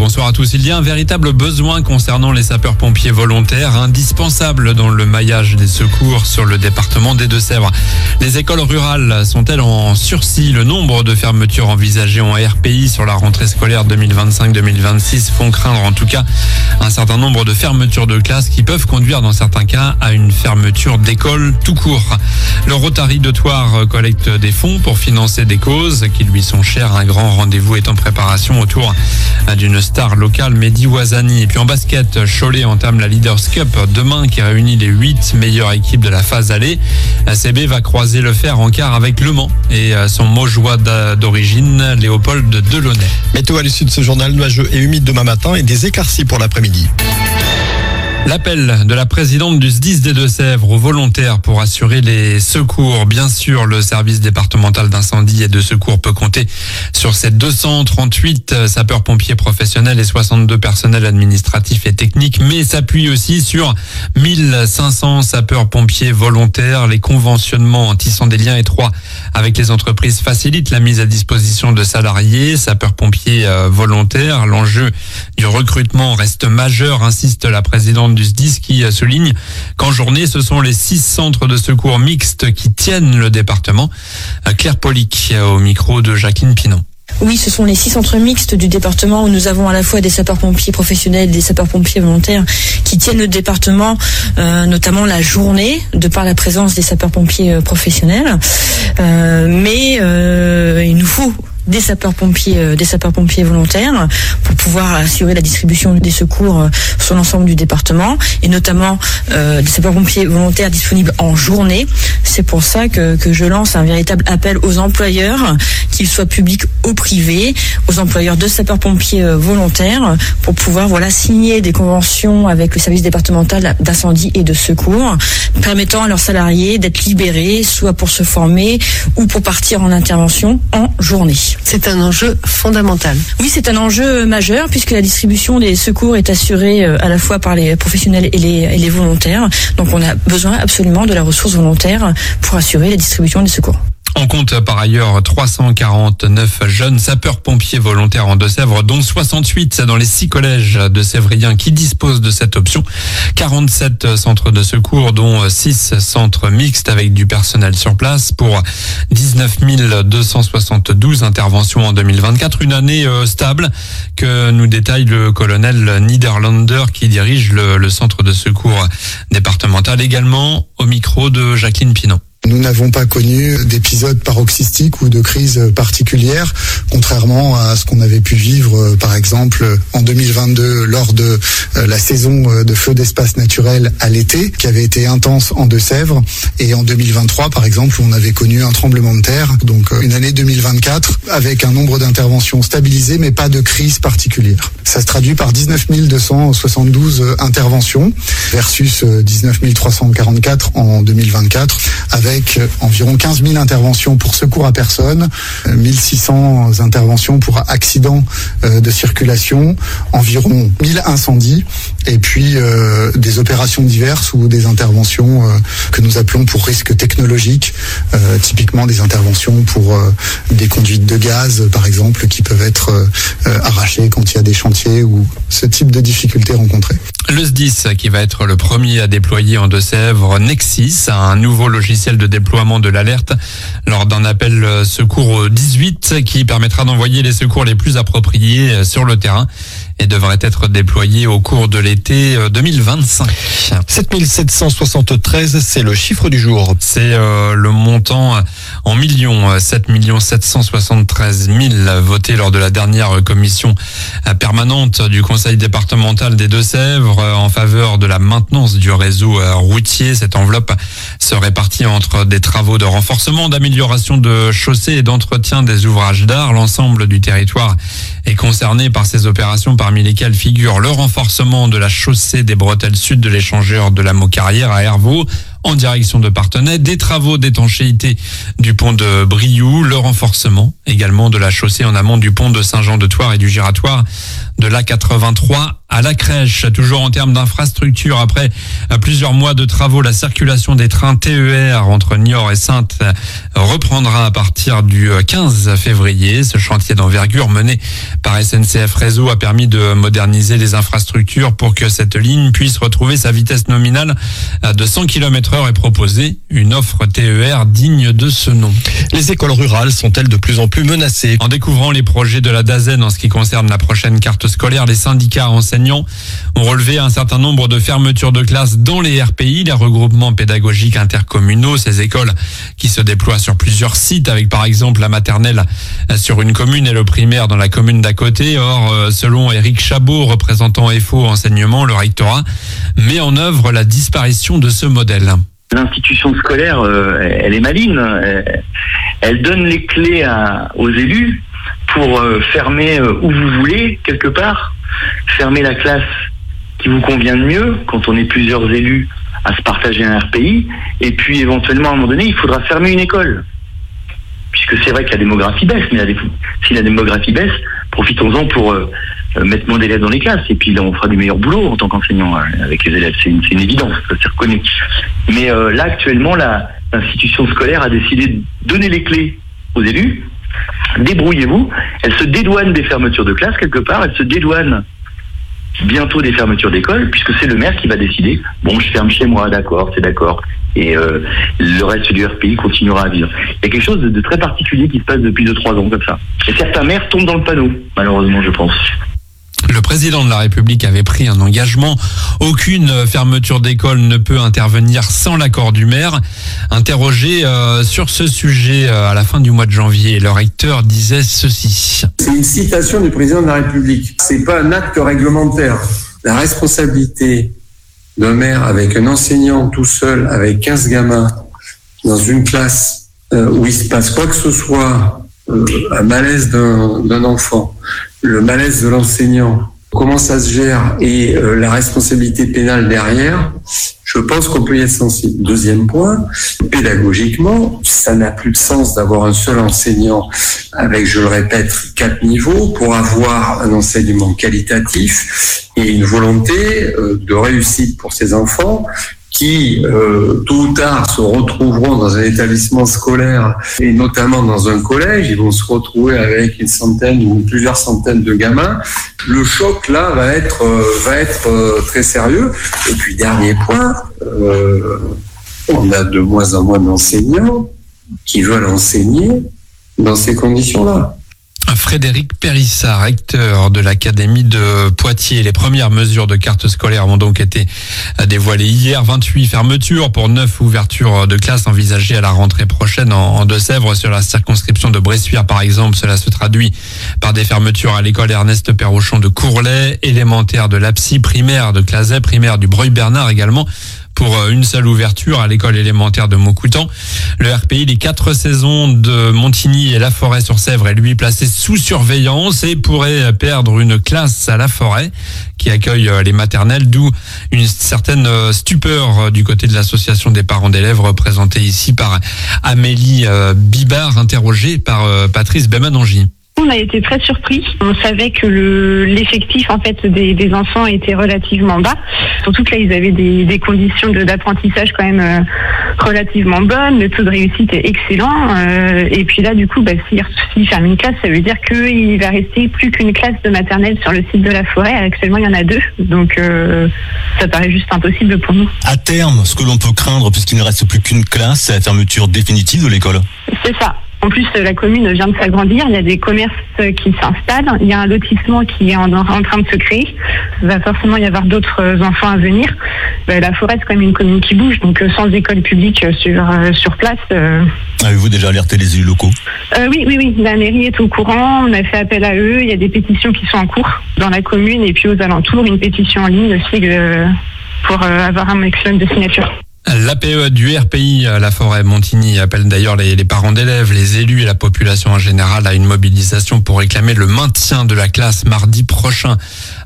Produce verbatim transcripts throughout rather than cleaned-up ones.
bonsoir à tous. Il y a un véritable besoin concernant les sapeurs-pompiers volontaires, indispensables dans le maillage des secours sur le département des Deux-Sèvres. Les écoles rurales sont-elles en sursis? Le nombre de fermetures envisagées en R P I sur la rentrée scolaire deux mille vingt-cinq deux mille vingt-six font craindre en tout cas un certain nombre de fermetures de classes qui peuvent conduire dans certains cas à une fermeture d'école tout court. Le Rotary de Thouars collecte des fonds pour financer des causes qui lui sont chères. Un grand rendez-vous est en préparation autour d'une star locale, Mehdi Ouazani. Et puis en basket, Cholet entame la Leaders Cup demain qui réunit les huit meilleures équipes de la phase aller. A C B va croiser le fer en quart avec Le Mans et son Maugeois d'origine, Léopold Delaunay. Météo à l'issue de ce journal, nuageux et humide demain matin et des éclaircies pour l'après-midi. L'appel de la présidente du S D I S des Deux-Sèvres aux volontaires pour assurer les secours. Bien sûr, le service départemental d'incendie et de secours peut compter sur ses deux cent trente-huit sapeurs-pompiers professionnels et soixante-deux personnels administratifs et techniques, mais s'appuie aussi sur mille cinq cents sapeurs-pompiers volontaires. Les conventionnements en tissant des liens étroits avec les entreprises facilitent la mise à disposition de salariés, sapeurs-pompiers volontaires. L'enjeu du recrutement reste majeur, insiste la présidente du S D I S qui souligne qu'en journée, ce sont les six centres de secours mixtes qui tiennent le département. Claire Polic au micro de Jacqueline Pinon. Oui, ce sont les six centres mixtes du département où nous avons à la fois des sapeurs-pompiers professionnels et des sapeurs-pompiers volontaires qui tiennent le département, euh, notamment la journée, de par la présence des sapeurs-pompiers professionnels. Euh, mais euh, il nous faut des sapeurs-pompiers, euh, des sapeurs-pompiers volontaires pour pouvoir assurer la distribution des secours euh, sur l'ensemble du département et notamment euh, des sapeurs-pompiers volontaires disponibles en journée. C'est pour ça que, que je lance un véritable appel aux employeurs, qu'ils soient publics ou privés, aux employeurs de sapeurs-pompiers euh, volontaires pour pouvoir voilà signer des conventions avec le service départemental d'incendie et de secours, permettant à leurs salariés d'être libérés, soit pour se former ou pour partir en intervention en journée. C'est un enjeu fondamental. Oui, c'est un enjeu majeur puisque la distribution des secours est assurée à la fois par les professionnels et les, et les volontaires. Donc on a besoin absolument de la ressource volontaire pour assurer la distribution des secours. On compte par ailleurs trois cent quarante-neuf jeunes sapeurs-pompiers volontaires en Deux-Sèvres, dont soixante-huit dans les six collèges de Sévriens qui disposent de cette option. quarante-sept centres de secours, dont six centres mixtes avec du personnel sur place pour dix-neuf mille deux cent soixante-douze interventions en deux mille vingt-quatre. Une année stable que nous détaille le colonel Niederlander qui dirige le, le centre de secours départemental, également au micro de Jacqueline Pinon. Nous n'avons pas connu d'épisodes paroxystiques ou de crises particulières, contrairement à ce qu'on avait pu vivre, par exemple, en deux mille vingt-deux, lors de la saison de feux d'espace naturel à l'été, qui avait été intense en Deux-Sèvres, et en deux mille vingt-trois, par exemple, où on avait connu un tremblement de terre. Donc, une année deux mille vingt-quatre, avec un nombre d'interventions stabilisé, mais pas de crise particulière. Ça se traduit par dix-neuf mille deux cent soixante-douze interventions, versus dix-neuf mille trois cent quarante-quatre en deux mille vingt-quatre, avec avec environ quinze mille interventions pour secours à personne, mille six cents interventions pour accidents de circulation, environ mille incendies, et puis euh, des opérations diverses ou des interventions euh, que nous appelons pour risques technologiques, euh, typiquement des interventions pour euh, des conduites de gaz, par exemple, qui peuvent être euh, arrachées quand il y a des chantiers ou ce type de difficultés rencontrées. Le S D I S qui va être le premier à déployer en Deux-Sèvres Nexis, un nouveau logiciel de déploiement de l'alerte lors d'un appel secours dix-huit qui permettra d'envoyer les secours les plus appropriés sur le terrain et devrait être déployé au cours de l'été deux mille vingt-cinq. sept mille sept cent soixante-treize, c'est le chiffre du jour. C'est euh, le montant en millions, sept millions sept cent soixante-treize mille votés lors de la dernière commission permanente du Conseil départemental des Deux-Sèvres en faveur de la maintenance du réseau routier. Cette enveloppe se répartit entre des travaux de renforcement, d'amélioration de chaussées et d'entretien des ouvrages d'art. L'ensemble du territoire est concerné par ces opérations, parmi lesquelles figure le renforcement de la chaussée des bretelles sud de l'échangeur de la Maucarrière à Hervaux, en direction de Parthenay, des travaux d'étanchéité du pont de Brioude, le renforcement également de la chaussée en amont du pont de Saint-Jean-de-Thouars et du giratoire de l'A quatre-vingt-trois à à la crèche. Toujours en termes d'infrastructure, après plusieurs mois de travaux, la circulation des trains T E R entre Niort et Saintes reprendra à partir du quinze février. Ce chantier d'envergure mené par S N C F Réseau a permis de moderniser les infrastructures pour que cette ligne puisse retrouver sa vitesse nominale de cent kilomètres heure et proposer une offre T E R digne de ce nom. Les écoles rurales sont-elles de plus en plus menacées ? En découvrant les projets de la DAZEN en ce qui concerne la prochaine carte scolaire, les syndicats enseignants ont relevé un certain nombre de fermetures de classes dans les R P I, les regroupements pédagogiques intercommunaux, ces écoles qui se déploient sur plusieurs sites avec par exemple la maternelle sur une commune et le primaire dans la commune d'à côté. Or, selon Éric Chabot, représentant F O Enseignement, le rectorat met en œuvre la disparition de ce modèle. L'institution scolaire, euh, elle est maligne. Elle, elle donne les clés à, aux élus pour euh, fermer euh, où vous voulez, quelque part. Fermer la classe qui vous convient de mieux, quand on est plusieurs élus à se partager un R P I. Et puis, éventuellement, à un moment donné, il faudra fermer une école. Puisque c'est vrai que la démographie baisse, mais la, si la démographie baisse, profitons-en pour euh, mettre moins d'élèves dans les classes. Et puis là, on fera du meilleur boulot en tant qu'enseignant avec les élèves. C'est une, c'est une évidence, ça c'est reconnu. Mais euh, là, actuellement, la, l'institution scolaire a décidé de donner les clés aux élus. Débrouillez-vous. Elle se dédouane des fermetures de classes quelque part. Elle se dédouane bientôt des fermetures d'écoles, puisque c'est le maire qui va décider. Bon, je ferme chez moi, d'accord, c'est d'accord. Et euh, le reste du R P I continuera à vivre. Il y a quelque chose de, de très particulier qui se passe depuis deux trois ans comme ça. Et certains maires tombent dans le panneau, malheureusement, je pense. Le président de la République avait pris un engagement. Aucune fermeture d'école ne peut intervenir sans l'accord du maire. Interrogé euh, sur ce sujet euh, à la fin du mois de janvier, le recteur disait ceci. C'est une citation du président de la République. C'est pas un acte réglementaire. La responsabilité d'un maire avec un enseignant tout seul, avec quinze gamins, dans une classe euh, où il se passe quoi que ce soit, euh, un malaise d'un, d'un enfant, le malaise de l'enseignant, comment ça se gère et euh, la responsabilité pénale derrière, je pense qu'on peut y être sensible. Deuxième point, pédagogiquement, ça n'a plus de sens d'avoir un seul enseignant avec, je le répète, quatre niveaux pour avoir un enseignement qualitatif et une volonté euh, de réussite pour ces enfants qui, euh, tôt ou tard, se retrouveront dans un établissement scolaire et notamment dans un collège. Ils vont se retrouver avec une centaine ou plusieurs centaines de gamins. Le choc, là, va être, euh, va être euh, très sérieux. Et puis, dernier point, euh, on a de moins en moins d'enseignants qui veulent enseigner dans ces conditions-là. Frédéric Périssat, recteur de l'Académie de Poitiers. Les premières mesures de carte scolaire ont donc été dévoilées hier. vingt-huit fermetures pour neuf ouvertures de classes envisagées à la rentrée prochaine en Deux-Sèvres. Sur la circonscription de Bressuire, par exemple, cela se traduit par des fermetures à l'école Ernest Perrochon de Courlay, élémentaire de Lapsy, primaire de Clazet, primaire du Breuil-Bernard également, pour une seule ouverture à l'école élémentaire de Maucoutan. Le R P I, les quatre saisons de Montigny et La Forêt-sur-Sèvre est lui placé sous surveillance et pourrait perdre une classe à La Forêt qui accueille les maternelles, d'où une certaine stupeur du côté de l'association des parents d'élèves représentée ici par Amélie Bibard, interrogée par Patrice Bemanangi. On a été très surpris. On savait que le, l'effectif en fait des, des enfants était relativement bas. Surtout que là, ils avaient des, des conditions de, d'apprentissage quand même euh, relativement bonnes. Le taux de réussite est excellent. Euh, et puis là, du coup, bah, s'ils s'il ferment une classe, ça veut dire qu'il va rester plus qu'une classe de maternelle sur le site de La Forêt. Actuellement, il y en a deux. Donc, euh, ça paraît juste impossible pour nous. À terme, ce que l'on peut craindre, puisqu'il ne reste plus qu'une classe, c'est la fermeture définitive de l'école. C'est ça. En plus, la commune vient de s'agrandir, il y a des commerces qui s'installent, il y a un lotissement qui est en, en train de se créer. Il va forcément y avoir d'autres enfants à venir. La Forêt, c'est quand même une commune qui bouge, donc sans école publique sur, sur place. Euh... Avez-vous déjà alerté les élus locaux ? euh, Oui, oui, oui. La mairie est au courant, on a fait appel à eux, il y a des pétitions qui sont en cours dans la commune et puis aux alentours, une pétition en ligne aussi euh, pour euh, avoir un maximum de signatures. L'A P E du R P I, La Forêt Montigny, appelle d'ailleurs les, les parents d'élèves, les élus et la population en général à une mobilisation pour réclamer le maintien de la classe mardi prochain à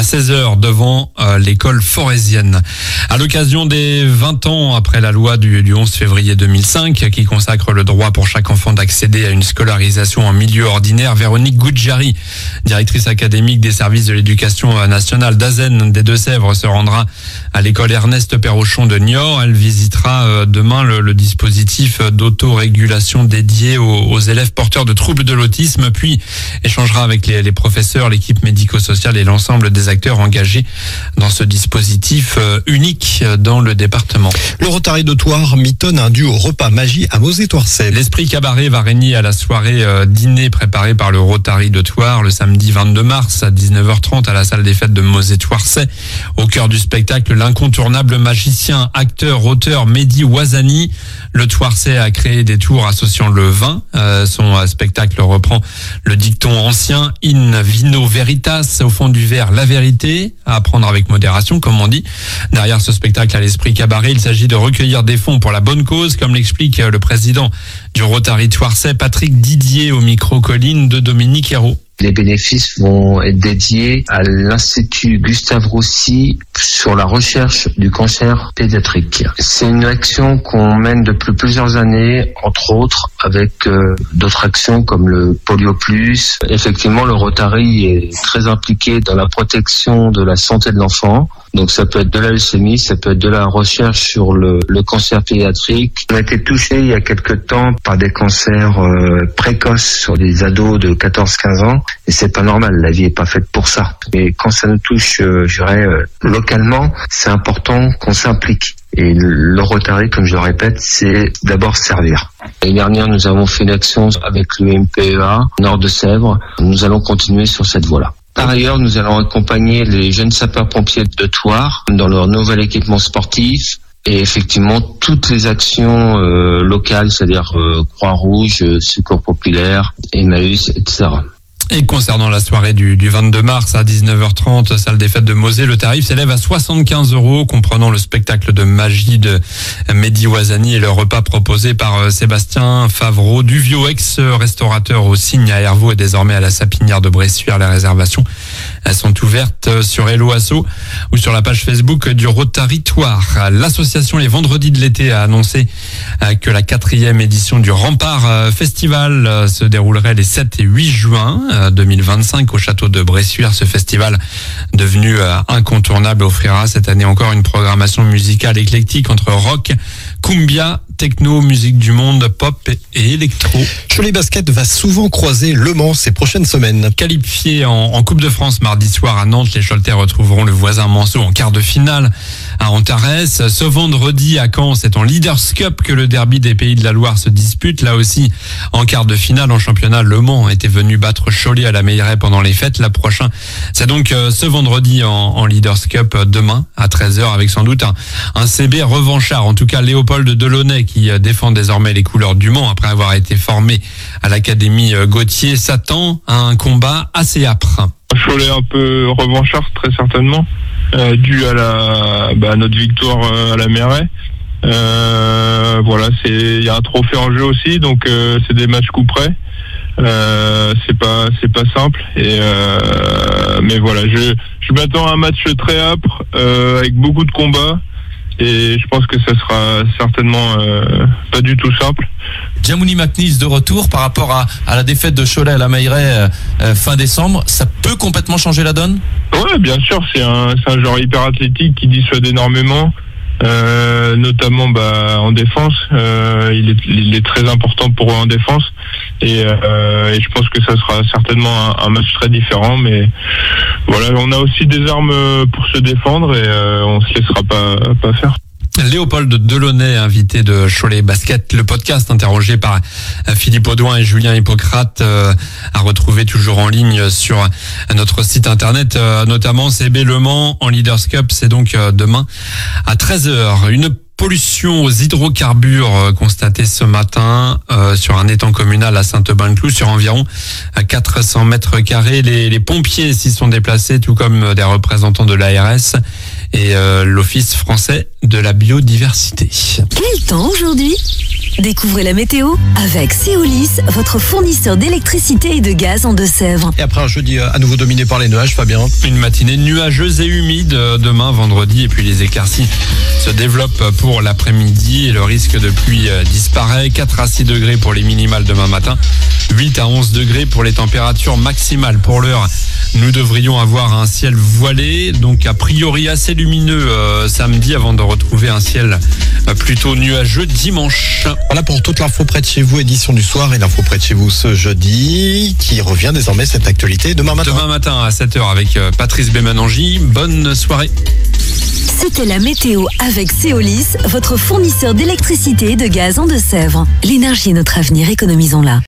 à seize heures devant euh, l'école forésienne. À l'occasion des vingt ans après la loi du, du onze février deux mille cinq qui consacre le droit pour chaque enfant d'accéder à une scolarisation en milieu ordinaire, Véronique Goudjari, directrice académique des services de l'éducation nationale d'Azen des Deux-Sèvres, se rendra à l'école Ernest Perrochon de Niort. Elle visitera demain le, le dispositif d'autorégulation dédié aux, aux élèves porteurs de troubles de l'autisme, puis échangera avec les, les professeurs, l'équipe médico-sociale et l'ensemble des acteurs engagés dans ce dispositif unique dans le département. Le Rotary de Thouars mitonne un duo repas magie à Mosée-Thouarset. L'esprit cabaret va régner à la soirée euh, dîner préparée par le Rotary de Thouars le samedi vingt-deux mars à dix-neuf heures trente à la salle des fêtes de Mosée-Thouarset. Au cœur du spectacle, l'incontournable magicien, acteur, auteur Mehdi Ouazani. Le Thouarset a créé des tours associant le vin. Euh, son euh, spectacle reprend le dicton ancien in vino veritas, au fond du verre la vérité, à prendre avec modération comme on dit. Derrière ce spectacle à l'esprit cabaret, il s'agit de recueillir des fonds pour la bonne cause, comme l'explique le président du Rotary Thouarset, Patrick Didier, au micro colline de Dominique Hérault. Les bénéfices vont être dédiés à l'Institut Gustave Roussy sur la recherche du cancer pédiatrique. C'est une action qu'on mène depuis plusieurs années, entre autres avec euh, d'autres actions comme le Polio Plus. Effectivement, le Rotary est très impliqué dans la protection de la santé de l'enfant. Donc ça peut être de la leucémie, ça peut être de la recherche sur le, le cancer pédiatrique. On a été touché il y a quelque temps par des cancers euh, précoces sur des ados de quatorze à quinze ans. Et c'est pas normal, la vie est pas faite pour ça. Mais quand ça nous touche, euh, je dirais, euh, localement, c'est important qu'on s'implique. Et le Rotary, comme je le répète, c'est d'abord servir. L'année dernière, nous avons fait une action avec l'U M P E A, Nord de Sèvres. Nous allons continuer sur cette voie-là. Par ailleurs, nous allons accompagner les jeunes sapeurs-pompiers de Thouars dans leur nouvel équipement sportif. Et effectivement, toutes les actions euh, locales, c'est-à-dire euh, Croix-Rouge, euh, Secours Populaire, Emmaüs, et cetera. Et concernant la soirée du, du vingt-deux mars à dix-neuf heures trente, salle des fêtes de Mosée, le tarif s'élève à soixante-quinze euros, comprenant le spectacle de magie de Mehdi Ouazani et le repas proposé par Sébastien Favreau, Duvio, ex-restaurateur au Cygne à Hervaux et désormais à la Sapinière de Bressuire. Les réservations elles sont ouvertes sur Hello Asso ou sur la page Facebook du Rotary Thouars. L'association Les Vendredis de l'été a annoncé que la quatrième édition du Rempart Festival se déroulerait les sept et huit juin deux mille vingt-cinq au château de Bressuire. Ce festival, devenu incontournable, offrira cette année encore une programmation musicale éclectique entre rock, cumbia, techno, musique du monde, pop et électro. Cholet Basket va souvent croiser Le Mans ces prochaines semaines. Qualifiés en, en Coupe de France mardi soir à Nantes, les Choletais retrouveront le voisin Manceau en quart de finale à Antares. Ce vendredi à Caen, c'est en Leaders Cup que le derby des Pays de la Loire se dispute. Là aussi, en quart de finale en championnat, Le Mans était venu battre Cholet à la Meilleraie pendant les fêtes. La prochaine, c'est donc euh, ce vendredi en, en Leaders Cup, euh, demain à treize heures, avec sans doute un, un C B revanchard. En tout cas, Léopold Delaunay, qui euh, défend désormais les couleurs du Mans après avoir été formé à l'Académie euh, Gauthier, s'attend à un combat assez âpre. Cholet un peu revanchard, très certainement, euh, dû à la bah, à notre victoire euh, à la Meilleraie. Euh, voilà, c'est il y a un trophée en jeu aussi, donc euh, c'est des matchs coup près. Euh, c'est pas c'est pas simple et euh, mais voilà, je je m'attends à un match très âpre euh, avec beaucoup de combats et je pense que ça sera certainement euh, pas du tout simple. Djamouni Maknis de retour par rapport à, à la défaite de Cholet à la Meilleraie euh, fin décembre, ça peut complètement changer la donne? Ouais, bien sûr, c'est un c'est un joueur hyper athlétique qui dissuade énormément. Euh, notamment bah, en défense, euh, il, est, il est très important pour eux en défense et, euh, et je pense que ça sera certainement un, un match très différent, mais voilà, on a aussi des armes pour se défendre et euh, on se laissera pas, pas faire. Léopold Delaunay, invité de Cholet Basket, le podcast interrogé par Philippe Audouin et Julien Hippocrate, euh, à retrouver toujours en ligne sur notre site internet, euh, notamment C B Le Mans en Leaders Cup, c'est donc euh, demain à treize heures. Une pollution aux hydrocarbures euh, constatée ce matin euh, sur un étang communal à Saint-Aubin-le-Cloud sur environ quatre cents mètres carrés. Les, les pompiers s'y sont déplacés, tout comme des représentants de l'A R S et euh, l'Office français de la biodiversité. Quel temps aujourd'hui ? Découvrez la météo avec Céolis, votre fournisseur d'électricité et de gaz en Deux-Sèvres. Et après un jeudi à nouveau dominé par les nuages, Fabien. Une matinée nuageuse et humide demain, vendredi, et puis les éclaircies se développent pour l'après-midi et le risque de pluie disparaît. quatre à six degrés pour les minimales demain matin, huit à onze degrés pour les températures maximales. Pour l'heure, nous devrions avoir un ciel voilé, donc a priori assez lumineux euh, samedi avant de retrouver un ciel euh, plutôt nuageux dimanche. Voilà pour toute l'info près de chez vous, édition du soir et l'info près de chez vous ce jeudi, qui revient désormais cette actualité demain matin. Demain matin à sept heures avec euh, Patrice Bémanangi. Bonne soirée. C'était la météo avec Céolis, votre fournisseur d'électricité et de gaz en Deux-Sèvres. L'énergie est notre avenir, économisons-la.